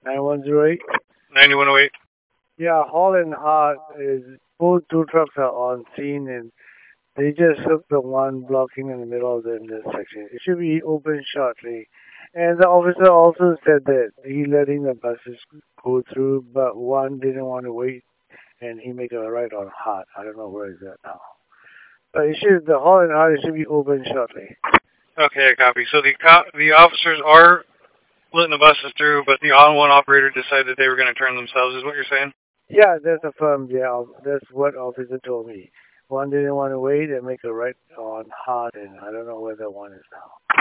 9108? 9108. Yeah, Hall and Hart is both two trucks are on scene and they just took the one blocking in the middle of the intersection. It should be open shortly. And the officer also said that he letting the buses go through, but one didn't want to wait and he make a right on Hart. I don't know where is that now. But the Hall and Hart should be open shortly. Okay, I copy. So the officers are letting the buses through, but the on-one operator decided they were going to turn themselves. Is what you're saying? Yeah, that's affirmed. Yeah, that's what officer told me. One didn't want to wait and make a right on Hart, and I don't know where the one is now.